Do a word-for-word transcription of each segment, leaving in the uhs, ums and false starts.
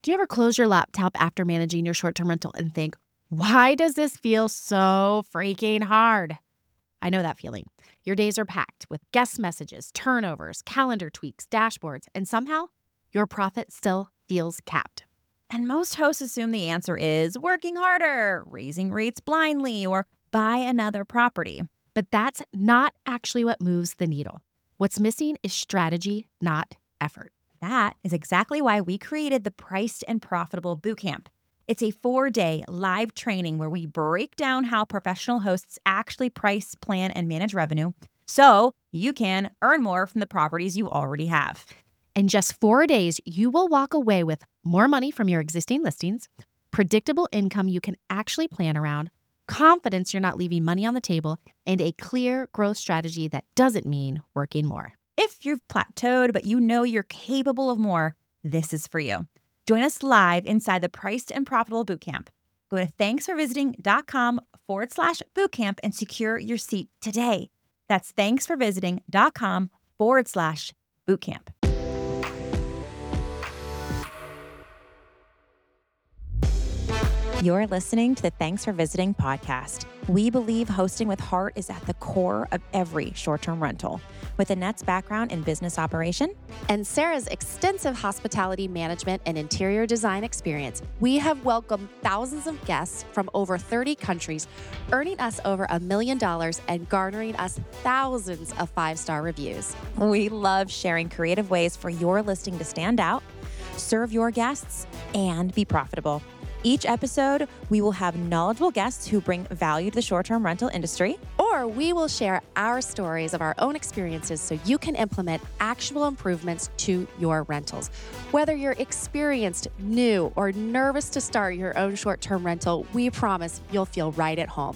Do you ever close your laptop after managing your short-term rental and think, why does this feel so freaking hard? I know that feeling. Your days are packed with guest messages, turnovers, calendar tweaks, dashboards, and somehow your profit still feels capped. And most hosts assume the answer is working harder, raising rates blindly, or buy another property. But that's not actually what moves the needle. What's missing is strategy, not effort. That is exactly why we created the Priced and Profitable Bootcamp. It's a four-day live training where we break down how professional hosts actually price, plan, and manage revenue so you can earn more from the properties you already have. In just four days, you will walk away with more money from your existing listings, predictable income you can actually plan around, confidence you're not leaving money on the table, and a clear growth strategy that doesn't mean working more. If you've plateaued but you know you're capable of more, this is for you. Join us live inside the Priced and Profitable Bootcamp. Go to thanksforvisiting.com forward slash bootcamp and secure your seat today. That's thanksforvisiting.com forward slash bootcamp. You're listening to the Thanks for Visiting podcast. We believe hosting with heart is at the core of every short-term rental. With Annette's background in business operation and Sarah's extensive hospitality management and interior design experience, we have welcomed thousands of guests from over thirty countries, earning us over a million dollars and garnering us thousands of five-star reviews. We love sharing creative ways for your listing to stand out, serve your guests, and be profitable. Each episode, we will have knowledgeable guests who bring value to the short-term rental industry. Or we will share our stories of our own experiences so you can implement actual improvements to your rentals. Whether you're experienced, new, or nervous to start your own short-term rental, we promise you'll feel right at home.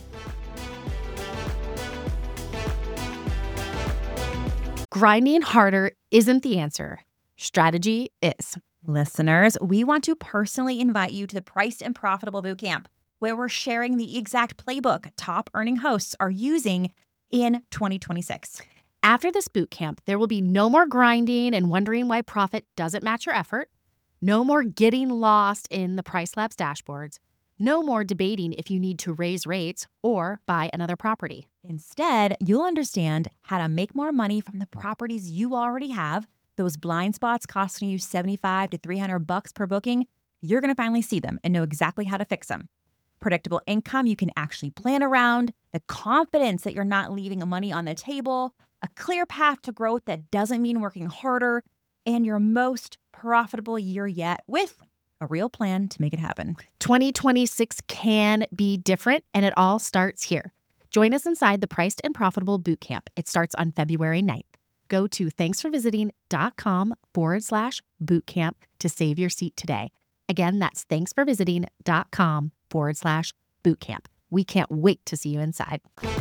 Grinding harder isn't the answer. Strategy is. Listeners, we want to personally invite you to the Priced and Profitable Bootcamp, where we're sharing the exact playbook top earning hosts are using in twenty twenty-six. After this bootcamp, there will be no more grinding and wondering why profit doesn't match your effort, no more getting lost in the Price Labs dashboards, no more debating if you need to raise rates or buy another property. Instead, you'll understand how to make more money from the properties you already have. Those blind spots costing you seventy-five to three hundred bucks per booking, you're going to finally see them and know exactly how to fix them. Predictable income you can actually plan around, the confidence that you're not leaving money on the table, a clear path to growth that doesn't mean working harder, and your most profitable year yet with a real plan to make it happen. twenty twenty-six can be different, and it all starts here. Join us inside the Priced and Profitable Bootcamp. It starts on February ninth. Go to thanksforvisiting.com forward slash bootcamp to save your seat today. Again, that's thanksforvisiting.com forward slash bootcamp. We can't wait to see you inside.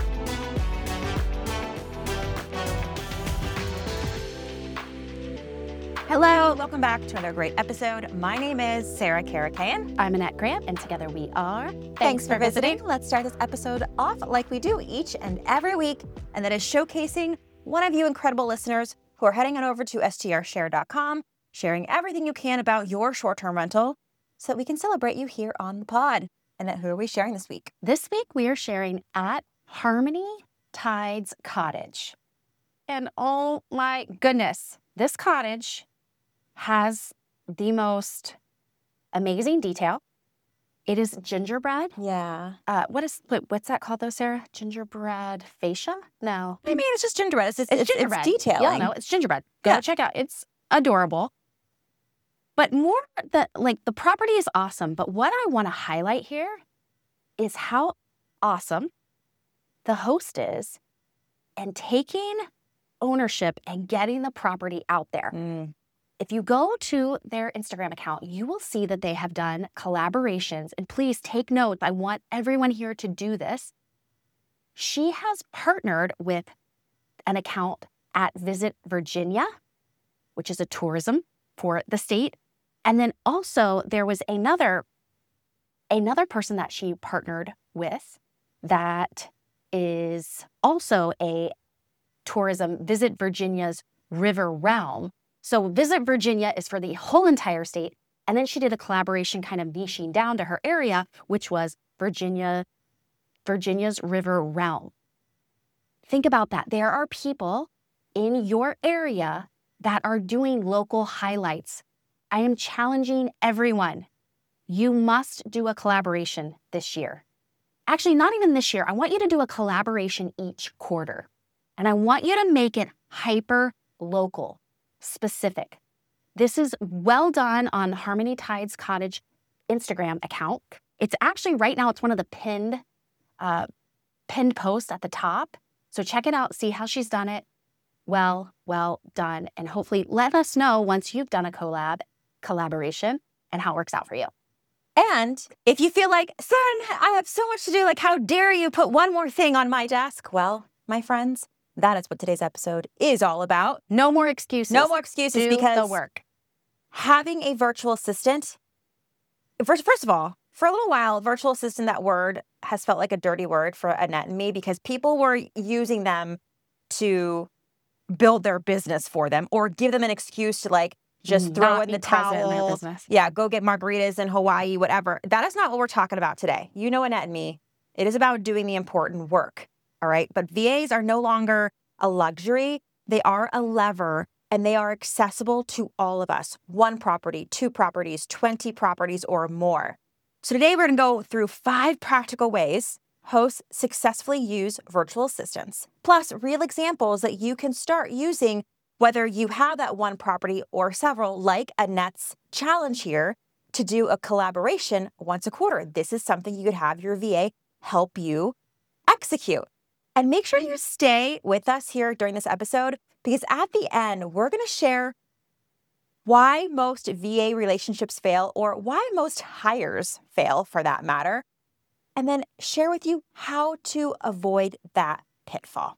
Hello, welcome back to another great episode. My name is Sarah Karakayan. I'm Annette Grant, and together we are Thanks, Thanks for visiting. visiting. Let's start this episode off like we do each and every week, and that is showcasing one of you incredible listeners who are heading on over to S T R share dot com, sharing everything you can about your short-term rental so that we can celebrate you here on the pod. And then who are we sharing this week? This week we are sharing at Harmony Tides Cottage. And oh my goodness, this cottage has the most amazing detail. It is gingerbread. Yeah. Uh, what is what, what's that called though, Sarah? Gingerbread fascia? No. I mean, it's just gingerbread. It's, just, it's, it's, gingerbread. It's detailing. Yeah, no, it's gingerbread. Go yeah. check out. It's adorable. But more the like the property is awesome. But what I want to highlight here is how awesome the host is and taking ownership and getting the property out there. Mm. If you go to their Instagram account, you will see that they have done collaborations. And please take note. I want everyone here to do this. She has partnered with an account at Visit Virginia, which is a tourism for the state. And then also there was another, another person that she partnered with that is also a tourism, Visit Virginia's River Realm. So Visit Virginia is for the whole entire state. And then she did a collaboration kind of niching down to her area, which was Virginia, Virginia's River Realm. Think about that. There are people in your area that are doing local highlights. I am challenging everyone. You must do a collaboration this year. Actually, not even this year. I want you to do a collaboration each quarter. And I want you to make it hyper local, specific. This is well done on Harmony Tides Cottage Instagram account. It's actually right now, it's one of the pinned, uh, pinned posts at the top. So check it out, see how she's done it. Well, well done. And hopefully let us know once you've done a collab, collaboration and how it works out for you. And if you feel like, son, I have so much to do, like how dare you put one more thing on my desk? Well, my friends, that is what today's episode is all about. No more excuses. No more excuses do because the work. Having a virtual assistant, first, first of all, for a little while, virtual assistant, that word has felt like a dirty word for Annette and me because people were using them to build their business for them or give them an excuse to like just throw Not in the be present in their towel. business. Yeah, go get margaritas in Hawaii, whatever. That is not what we're talking about today. You know Annette and me. It is about doing the important work, all right? But V As are no longer a luxury. They are a lever, and they are accessible to all of us. One property, two properties, twenty properties, or more. So today we're going to go through five practical ways hosts successfully use virtual assistants, plus real examples that you can start using whether you have that one property or several, like Annette's challenge here, to do a collaboration once a quarter. This is something you could have your V A help you execute. And make sure you stay with us here during this episode because at the end, we're going to share why most V A relationships fail or why most hires fail for that matter, and then share with you how to avoid that pitfall.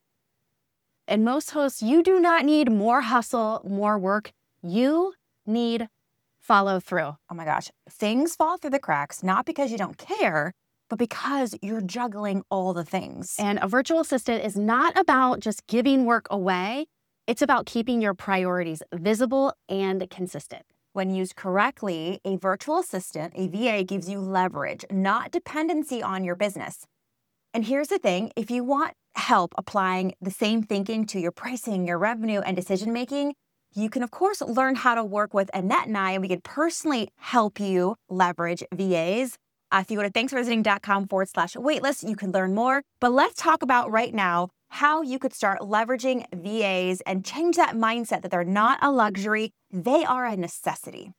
And most hosts, you do not need more hustle, more work. You need follow through. Oh my gosh, things fall through the cracks, not because you don't care, but because you're juggling all the things. And a virtual assistant is not about just giving work away. It's about keeping your priorities visible and consistent. When used correctly, a virtual assistant, a V A, gives you leverage, not dependency on your business. And here's the thing, if you want help applying the same thinking to your pricing, your revenue, and decision-making, you can, of course, learn how to work with Annette and I, and we can personally help you leverage V As. Uh, if you go to thanksforvisiting.com forward slash waitlist, you can learn more. But let's talk about right now how you could start leveraging V As and change that mindset that they're not a luxury, they are a necessity.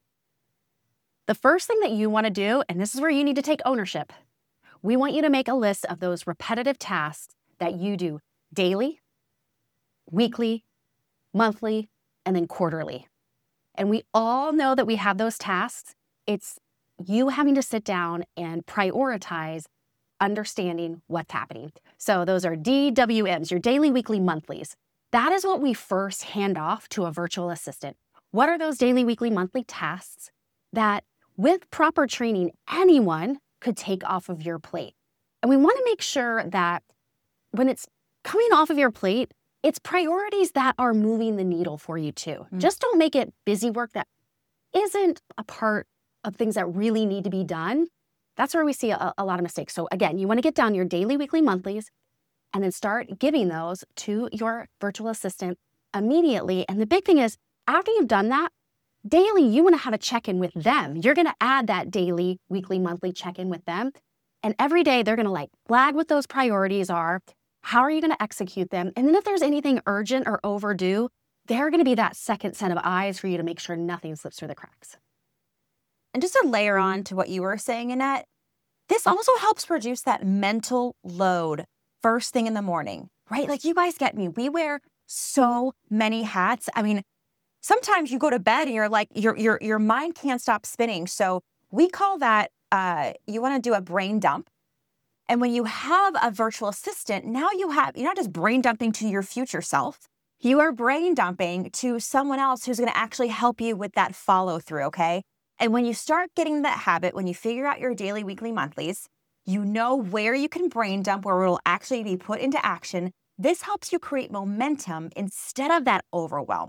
The first thing that you want to do, and this is where you need to take ownership, we want you to make a list of those repetitive tasks that you do daily, weekly, monthly, and then quarterly. And we all know that we have those tasks. It's you having to sit down and prioritize understanding what's happening. So those are D W Ms, your daily, weekly, monthlies. That is what we first hand off to a virtual assistant. What are those daily, weekly, monthly tasks that with proper training, anyone could take off of your plate? And we want to make sure that when it's coming off of your plate, it's priorities that are moving the needle for you too. Mm. Just don't make it busy work that isn't a part of things that really need to be done. That's where we see a, a lot of mistakes. So again, you want to get down your daily, weekly, monthlies, and then start giving those to your virtual assistant immediately. And the big thing is, after you've done that, daily, you want to have a check-in with them. You're going to add that daily, weekly, monthly check-in with them. And every day, they're going to like flag what those priorities are. How are you going to execute them? And then if there's anything urgent or overdue, they're going to be that second set of eyes for you to make sure nothing slips through the cracks. And just to layer on to what you were saying, Annette, this also helps reduce that mental load first thing in the morning, right? Like you guys get me. We wear so many hats. I mean, sometimes you go to bed and you're like, your your your mind can't stop spinning. So we call that, uh, you want to do a brain dump. And when you have a virtual assistant, now you have, you're not just brain dumping to your future self, you are brain dumping to someone else who's going to actually help you with that follow through, okay? And when you start getting that habit, when you figure out your daily, weekly, monthlies, you know where you can brain dump, where it will actually be put into action. This helps you create momentum instead of that overwhelm.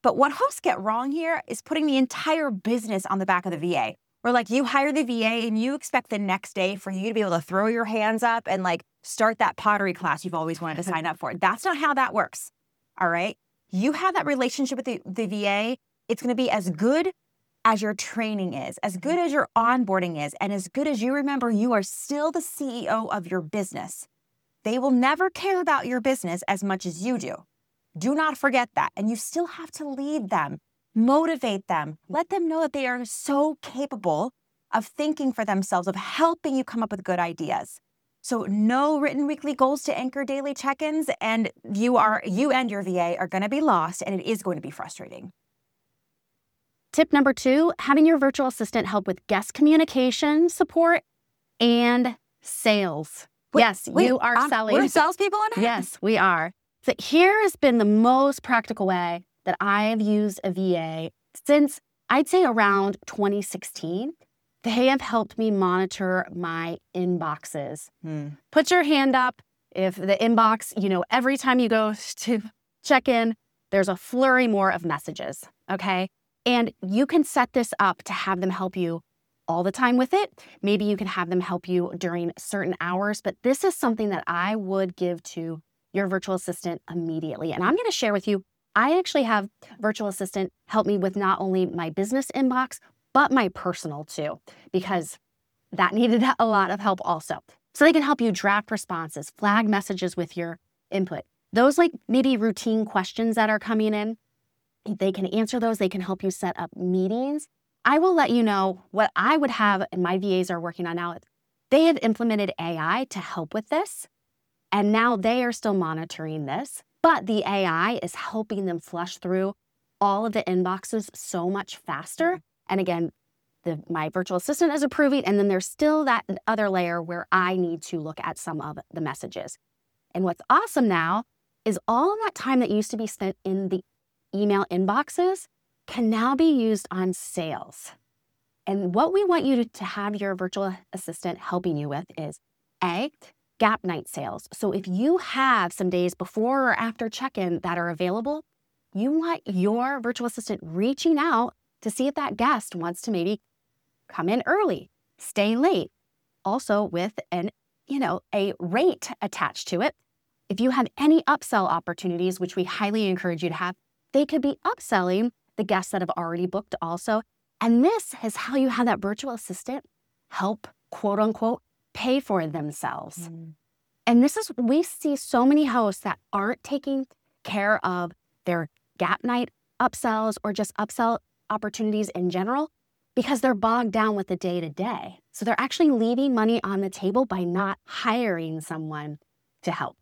But what hosts get wrong here is putting the entire business on the back of the V A. Where like you hire the V A and you expect the next day for you to be able to throw your hands up and like start that pottery class you've always wanted to sign up for. That's not how that works. All right. You have that relationship with the, the V A. It's going to be as good as your training is, as good as your onboarding is, and as good as you remember you are still the C E O of your business. They will never care about your business as much as you do. Do not forget that. And you still have to lead them, motivate them, let them know that they are so capable of thinking for themselves, of helping you come up with good ideas. So no written weekly goals to anchor daily check-ins, and you are you and your V A are going to be lost, and it is going to be frustrating. Tip number two, having your virtual assistant help with guest communication support and sales. Wait, yes, wait, you are um, selling. We're salespeople in here? Yes, we are. So here has been the most practical way that I have used a V A since I'd say around twenty sixteen. They have helped me monitor my inboxes. Hmm. Put your hand up if the inbox, you know, every time you go to check in, there's a flurry more of messages, okay? And you can set this up to have them help you all the time with it. Maybe you can have them help you during certain hours, but this is something that I would give to your virtual assistant immediately. And I'm going to share with you, I actually have virtual assistant help me with not only my business inbox, but my personal too, because that needed a lot of help also. So they can help you draft responses, flag messages with your input. Those like maybe routine questions that are coming in, they can answer those. They can help you set up meetings. I will let you know what I would have, and my V As are working on now. They have implemented A I to help with this, and now they are still monitoring this, but the A I is helping them flush through all of the inboxes so much faster. And again, the, my virtual assistant is approving, and then there's still that other layer where I need to look at some of the messages. And what's awesome now is all of that time that used to be spent in the email inboxes can now be used on sales. And what we want you to, to have your virtual assistant helping you with is A, gap night sales. So if you have some days before or after check-in that are available, you want your virtual assistant reaching out to see if that guest wants to maybe come in early, stay late, also with an, you know, a rate attached to it. If you have any upsell opportunities, which we highly encourage you to have, they could be upselling the guests that have already booked also. And this is how you have that virtual assistant help, quote unquote, pay for themselves. Mm. And this is, we see so many hosts that aren't taking care of their gap night upsells or just upsell opportunities in general because they're bogged down with the day-to-day. So they're actually leaving money on the table by not hiring someone to help.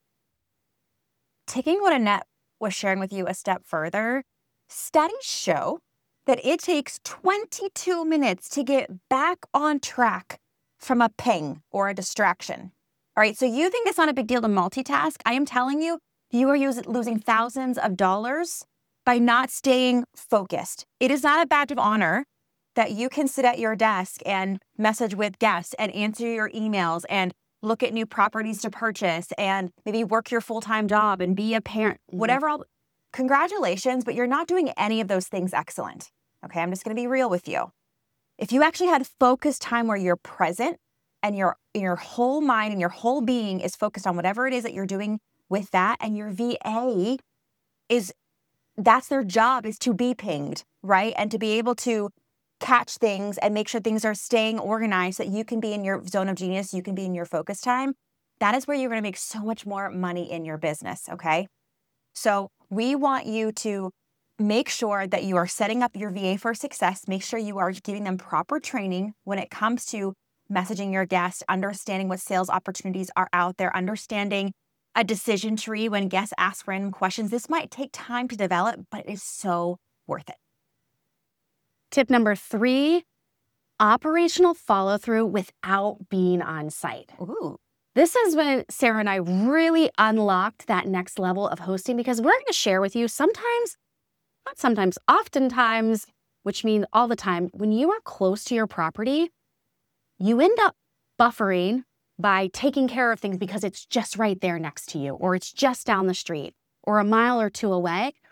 Taking what Annette was sharing with you a step further, studies show that it takes twenty-two minutes to get back on track from a ping or a distraction. All right, so you think it's not a big deal to multitask? I am telling you, you are using, losing thousands of dollars by not staying focused. It is not a badge of honor that you can sit at your desk and message with guests and answer your emails and look at new properties to purchase and maybe work your full-time job and be a parent, mm-hmm. whatever. All, congratulations, but you're not doing any of those things excellent. Okay, I'm just going to be real with you. If you actually had focused time where you're present and your your whole mind and your whole being is focused on whatever it is that you're doing with that, and your V A is, that's their job, is to be pinged, right? And to be able to catch things and make sure things are staying organized so that you can be in your zone of genius, you can be in your focus time. That is where you're going to make so much more money in your business, okay? So we want you to make sure that you are setting up your V A for success. Make sure you are giving them proper training when it comes to messaging your guests, understanding what sales opportunities are out there, understanding a decision tree when guests ask random questions. This might take time to develop, but it is so worth it. Tip number three, operational follow-through without being on site. Ooh. This is when Sarah and I really unlocked that next level of hosting, because we're going to share with you sometimes, not sometimes, oftentimes, which means all the time, when you are close to your property, you end up buffering by taking care of things because it's just right there next to you, or it's just down the street, or a mile or two away,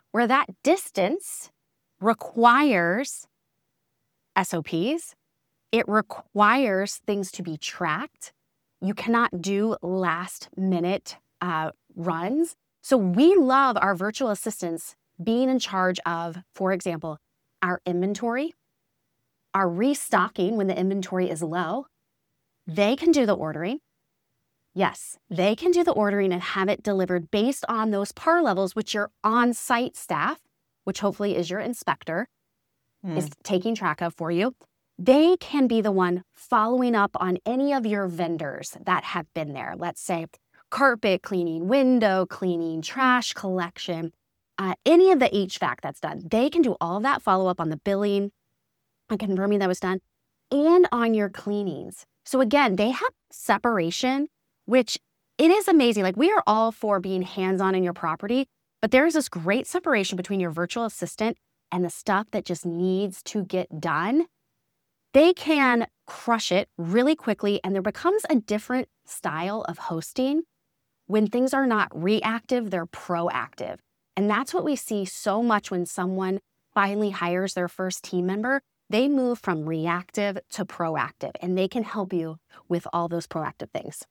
where that distance requires S O Ps. It requires things to be tracked. You cannot do last minute uh, runs. So we love our virtual assistants being in charge of, for example, our inventory, our restocking when the inventory is low. They can do the ordering. Yes, they can do the ordering and have it delivered based on those P A R levels, which your on-site staff, which hopefully is your inspector, mm. is taking track of for you. They can be the one following up on any of your vendors that have been there. Let's say carpet cleaning, window cleaning, trash collection, uh, any of the H V A C that's done. They can do all of that follow-up on the billing and confirming that was done and on your cleanings. So again, they have separation, which it is amazing. Like, we are all for being hands-on in your property, but there is this great separation between your virtual assistant and the stuff that just needs to get done. They can crush it really quickly, and there becomes a different style of hosting. When things are not reactive, they're proactive. And that's what we see so much when someone finally hires their first team member. They move from reactive to proactive, and they can help you with all those proactive things.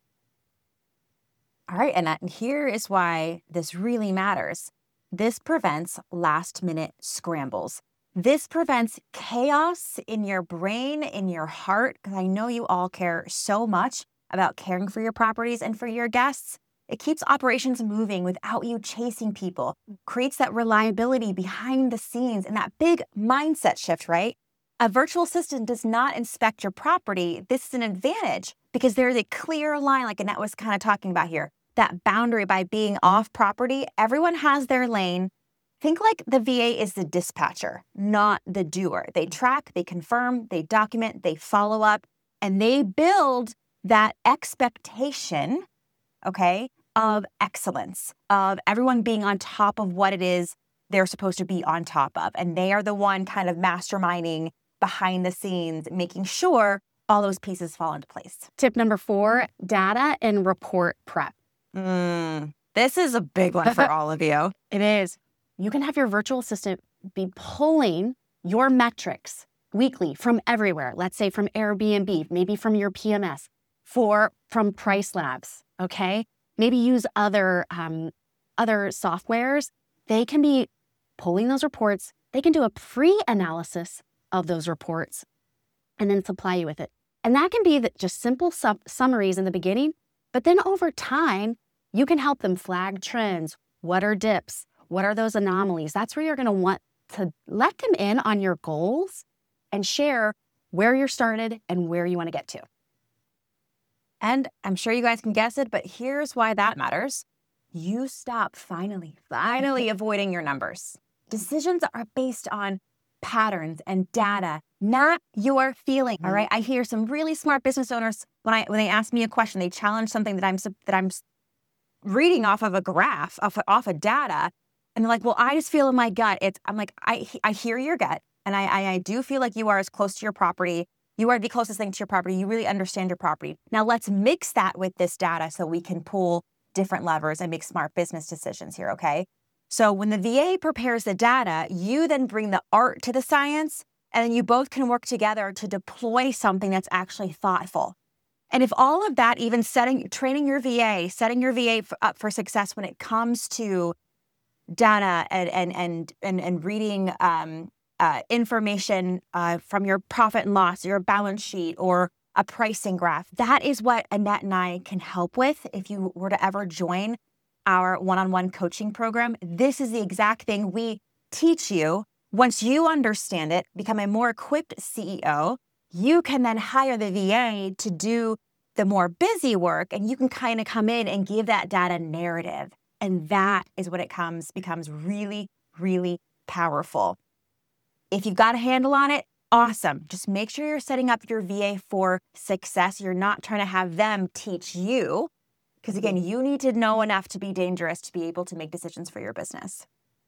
All right, and here is why this really matters. This prevents last-minute scrambles. This prevents chaos in your brain, in your heart, because I know you all care so much about caring for your properties and for your guests. It keeps operations moving without you chasing people, creates that reliability behind the scenes and that big mindset shift, right? A virtual assistant does not inspect your property. This is an advantage because there's a clear line, like Annette was kind of talking about here, that boundary by being off property. Everyone has their lane. Think like the V A is the dispatcher, not the doer. They track, they confirm, they document, they follow up, and they build that expectation, okay, of excellence, of everyone being on top of what it is they're supposed to be on top of. And they are the one kind of masterminding behind the scenes, making sure all those pieces fall into place. Tip number four, data and report prep. Mm, this is a big one for all of you. It is. You can have your virtual assistant be pulling your metrics weekly from everywhere. Let's say from Airbnb, maybe from your P M S, for from Price Labs, okay? Maybe use other um, other softwares. They can be pulling those reports. They can do a pre-analysis of those reports and then supply you with it. And that can be the, just simple sub- summaries in the beginning, but then over time, you can help them flag trends. What are dips? What are those anomalies? That's where you're going to want to let them in on your goals and share where you're started and where you want to get to. And I'm sure you guys can guess it, but here's why that matters. You stop finally, finally avoiding your numbers. Decisions are based on patterns and data, not your feeling. All right. I hear some really smart business owners when I when they ask me a question, they challenge something that I'm that I'm reading off of a graph, off off of data, and they're like, "Well, I just feel in my gut." It's I'm like, I I hear your gut, and I I, I do feel like you are as close to your property. You are the closest thing to your property. You really understand your property. Now let's mix that with this data so we can pull different levers and make smart business decisions here, okay? So when the V A prepares the data, you then bring the art to the science, and then you both can work together to deploy something that's actually thoughtful. And if all of that, even setting, training your V A, setting your V A for, up for success when it comes to data and and and and, and reading um, uh, information uh, from your profit and loss, your balance sheet, or a pricing graph, that is what Annette and I can help with. If you were to ever join our one-on-one coaching program, this is the exact thing we teach you. Once you understand it, become a more equipped C E O, you can then hire the V A to do the more busy work, and you can kind of come in and give that data narrative. And that is what it comes becomes really, really powerful. If you've got a handle on it, awesome. Just make sure you're setting up your V A for success. You're not trying to have them teach you, because again, you need to know enough to be dangerous to be able to make decisions for your business.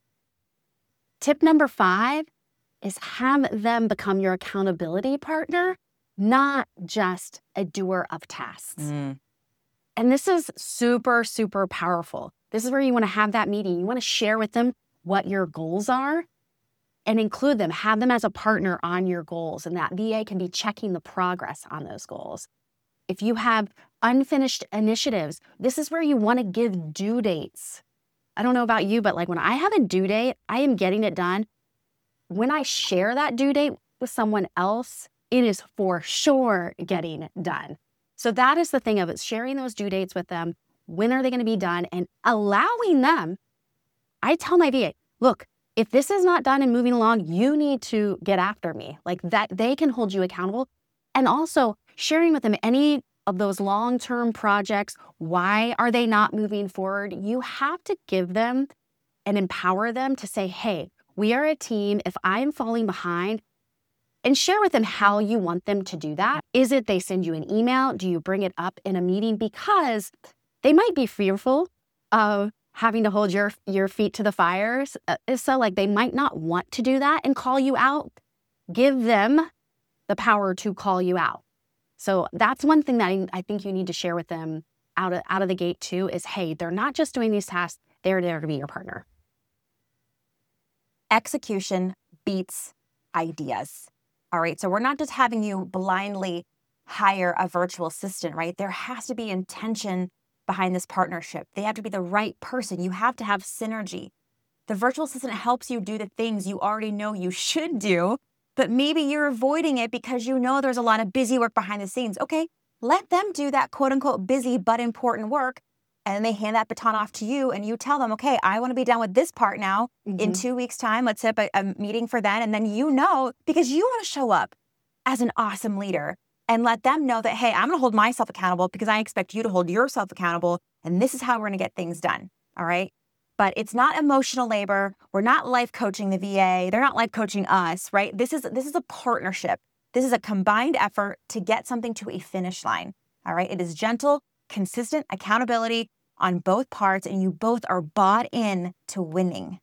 Tip number five is have them become your accountability partner, not just a doer of tasks. Mm. And this is super, super powerful. This is where you want to have that meeting. You want to share with them what your goals are and include them. Have them as a partner on your goals, and that V A can be checking the progress on those goals. If you have unfinished initiatives, this is where you want to give due dates. I don't know about you, but like when I have a due date, I am getting it done. When I share that due date with someone else, it is for sure getting done. So that is the thing of it, sharing those due dates with them. When are they going to be done? And allowing them, I tell my V A, look, if this is not done and moving along, you need to get after me. Like that, they can hold you accountable. And also sharing with them any of those long-term projects. Why are they not moving forward? You have to give them and empower them to say, hey, we are a team. If I'm falling behind, and share with them how you want them to do that. Is it they send you an email? Do you bring it up in a meeting? Because they might be fearful of having to hold your, your feet to the fires. Uh, so like they might not want to do that and call you out. Give them the power to call you out. So that's one thing that I, I think you need to share with them out of, out of the gate too is, hey, they're not just doing these tasks, they're there to be your partner. Execution beats ideas. All right, so we're not just having you blindly hire a virtual assistant, right? There has to be intention behind this partnership. They have to be the right person. You have to have synergy. The virtual assistant helps you do the things you already know you should do, but maybe you're avoiding it because you know there's a lot of busy work behind the scenes. Okay, let them do that quote unquote busy but important work. And they hand that baton off to you and you tell them, okay, I want to be done with this part now. Mm-hmm. In two weeks time, let's set up a, a meeting for then. And then you know, because you want to show up as an awesome leader and let them know that, hey, I'm going to hold myself accountable because I expect you to hold yourself accountable. And this is how we're going to get things done. All right. But it's not emotional labor. We're not life coaching the V A. They're not life coaching us, right? This is, this is a partnership. This is a combined effort to get something to a finish line. All right. It is gentle, consistent accountability on both parts, and you both are bought in to winning.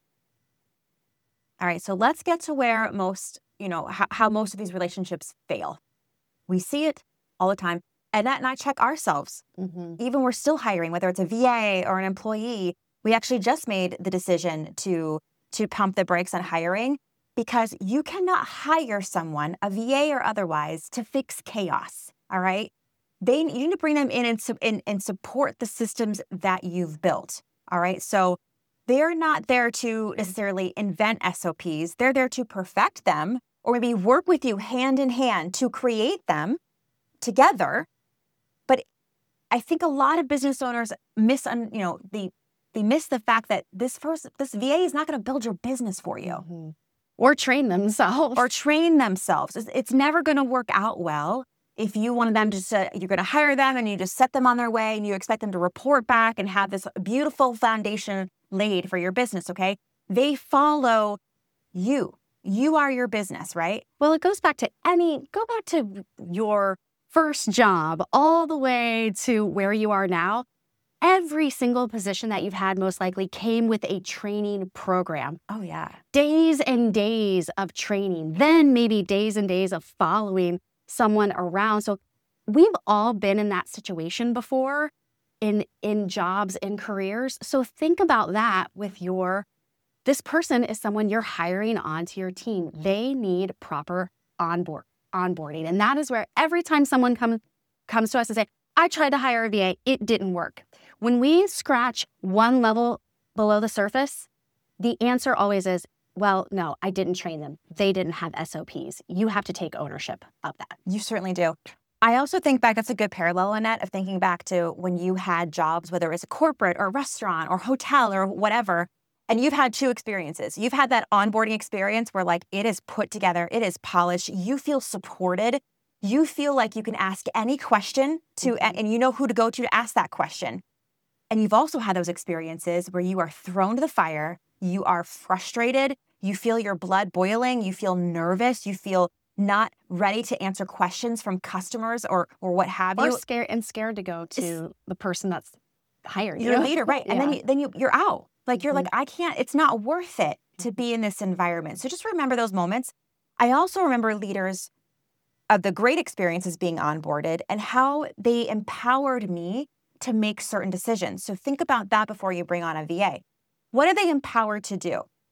All right, so let's get to where most, you know, how, how most of these relationships fail. We see it all the time. Annette and I check ourselves. Mm-hmm. Even we're still hiring, whether it's a V A or an employee. We actually just made the decision to, to pump the brakes on hiring because you cannot hire someone, a V A or otherwise, to fix chaos, all right? They, you need to bring them in and, and, and support the systems that you've built, all right? So they're not there to necessarily invent S O Ps. They're there to perfect them or maybe work with you hand in hand to create them together. But I think a lot of business owners miss, you know, the, they miss the fact that this first, this V A is not going to build your business for you. Mm-hmm. Or train themselves. Or train themselves. It's, it's never going to work out well. If you wanted them to, uh, you're going to hire them and you just set them on their way and you expect them to report back and have this beautiful foundation laid for your business, okay? They follow you. You are your business, right? Well, it goes back to any, go back to your first job all the way to where you are now. Every single position that you've had most likely came with a training program. Oh, yeah. Days and days of training, then maybe days and days of following someone around. So we've all been in that situation before in, in jobs and careers. So think about that with your, this person is someone you're hiring onto your team. They need proper onboard, onboarding. And that is where every time someone comes comes to us and say, I tried to hire a V A, it didn't work. When we scratch one level below the surface, the answer always is, well, no, I didn't train them. They didn't have S O Ps. You have to take ownership of that. You certainly do. I also think back, that's a good parallel, Annette, of thinking back to when you had jobs, whether it's a corporate or restaurant or hotel or whatever, and you've had two experiences. You've had that onboarding experience where like it is put together, it is polished, you feel supported, you feel like you can ask any question to, mm-hmm. and you know who to go to to ask that question. And you've also had those experiences where you are thrown to the fire, you are frustrated, you feel your blood boiling, you feel nervous, you feel not ready to answer questions from customers or or what have or you. Or scared and scared to go to it's, the person that's hired you. Your leader, right. Yeah. And then, you, then you, you're out. Like you're mm-hmm. like, I can't, it's not worth it to be in this environment. So just remember those moments. I also remember leaders of the great experiences being onboarded and how they empowered me to make certain decisions. So think about that before you bring on a V A. What are they empowered to do?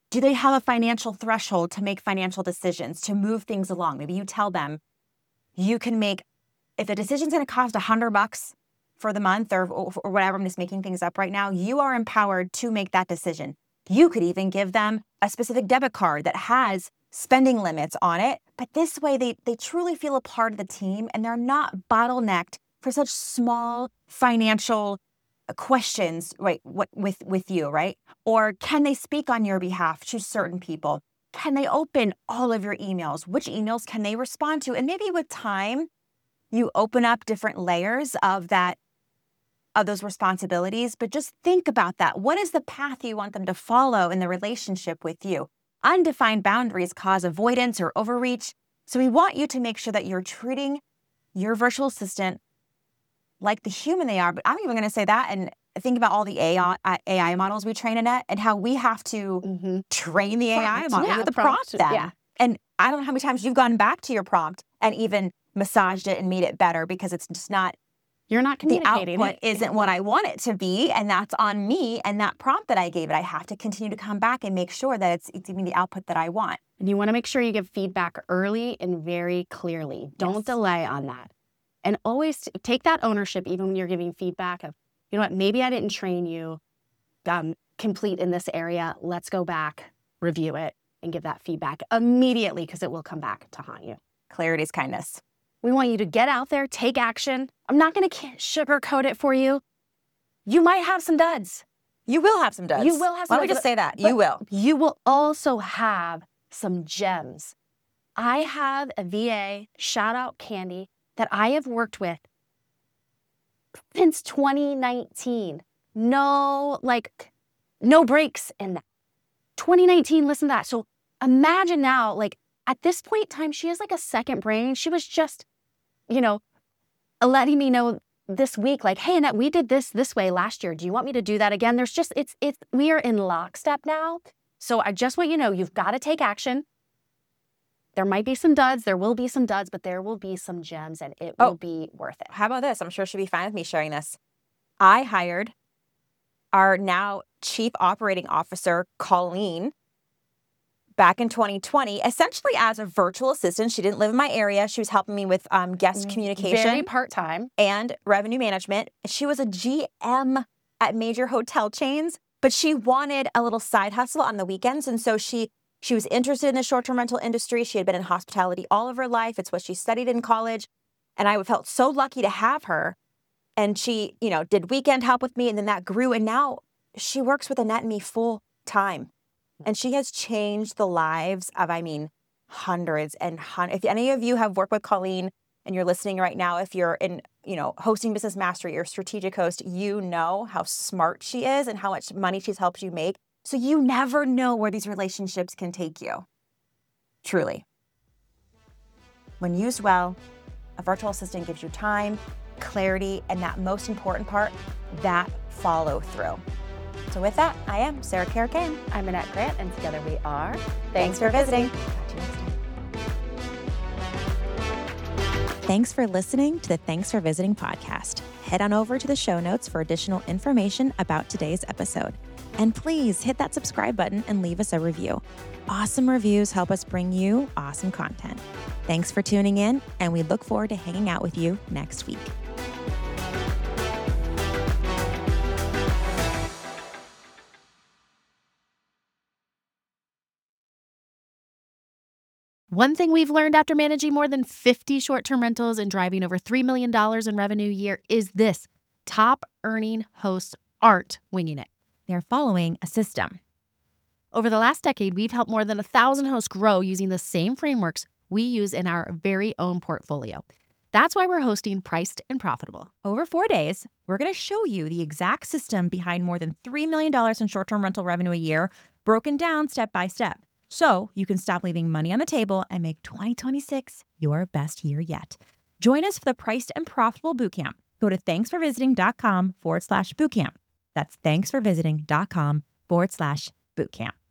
Do they have a financial threshold to make financial decisions, to move things along? Maybe you tell them you can make, if the decision's going to cost a hundred bucks for the month or, or whatever, I'm just making things up right now, you are empowered to make that decision. You could even give them a specific debit card that has spending limits on it. But this way they, they truly feel a part of the team and they're not bottlenecked for such small financial questions, right, what, with, with you, right? Or can they speak on your behalf to certain people? Can they open all of your emails? Which emails can they respond to? And maybe with time, you open up different layers of that, of those responsibilities, but just think about that. What is the path you want them to follow in the relationship with you? Undefined boundaries cause avoidance or overreach. So we want you to make sure that you're treating your virtual assistant like the human they are. But I'm even going to say that and think about all the A I, A I models we train in it and how we have to Mm-hmm. train the A I model Yeah, with the prompt, prompt then. yeah. And I don't know how many times you've gone back to your prompt and even massaged it and made it better because it's just not, You're not the communicating. output isn't what I want it to be. And that's on me and that prompt that I gave it. I have to continue to come back and make sure that it's, it's giving me the output that I want. And you want to make sure you give feedback early and very clearly. Don't Yes. delay on that. And always t- take that ownership, even when you're giving feedback of, you know what, maybe I didn't train you um, complete in this area. Let's go back, review it, and give that feedback immediately because it will come back to haunt you. Clarity is kindness. We want you to get out there, take action. I'm not going to sugarcoat it for you. You might have some duds. You will have some duds. You will have some Why don't we duds, just say that? but- You will. You will also have some gems. I have a V A, shout out Candy, that I have worked with since twenty nineteen. No, like, no breaks in that. twenty nineteen, listen to that. So imagine now, like, at this point in time, she has like a second brain. She was just, you know, letting me know this week, like, hey, Annette, we did this this way last year. Do you want me to do that again? There's just, it's, it's, we are in lockstep now. So I just want you to know, you've got to take action. There might be some duds, there will be some duds, but there will be some gems and it Oh. will be worth it. How about this? I'm sure she'll be fine with me sharing this. I hired our now Chief Operating Officer, Colleen, back in twenty twenty, essentially as a virtual assistant. She didn't live in my area. She was helping me with um, guest communication Very part-time. and revenue management. She was a G M at major hotel chains, but she wanted a little side hustle on the weekends. And so she she was interested in the short-term rental industry. She had been in hospitality all of her life. It's what she studied in college. And I felt so lucky to have her. And she, you know, did weekend help with me. And then that grew. And now she works with Annette and me full time. And she has changed the lives of, I mean, hundreds and hundreds. If any of you have worked with Colleen and you're listening right now, if you're in, you know, hosting business mastery or strategic host, you know how smart she is and how much money she's helped you make. So you never know where these relationships can take you. Truly. When used well, a virtual assistant gives you time, clarity, and that most important part, that follow through. So with that, I am Sarah Karakan. I'm Annette Grant, and together we are. Thanks for visiting. Talk to you next time. Thanks for listening to the Thanks for Visiting podcast. Head on over to the show notes for additional information about today's episode. And please hit that subscribe button and leave us a review. Awesome reviews help us bring you awesome content. Thanks for tuning in, and we look forward to hanging out with you next week. One thing we've learned after managing more than fifty short-term rentals and driving over three million dollars in revenue a year is this: top earning hosts aren't winging it. They're following a system. Over the last decade, we've helped more than a thousand hosts grow using the same frameworks we use in our very own portfolio. That's why we're hosting Priced and Profitable. Over four days, we're going to show you the exact system behind more than three million dollars in short-term rental revenue a year, broken down step by step, so you can stop leaving money on the table and make twenty twenty-six your best year yet. Join us for the Priced and Profitable Bootcamp. Go to thanksforvisiting.com forward slash bootcamp. That's thanksforvisiting.com forward slash bootcamp.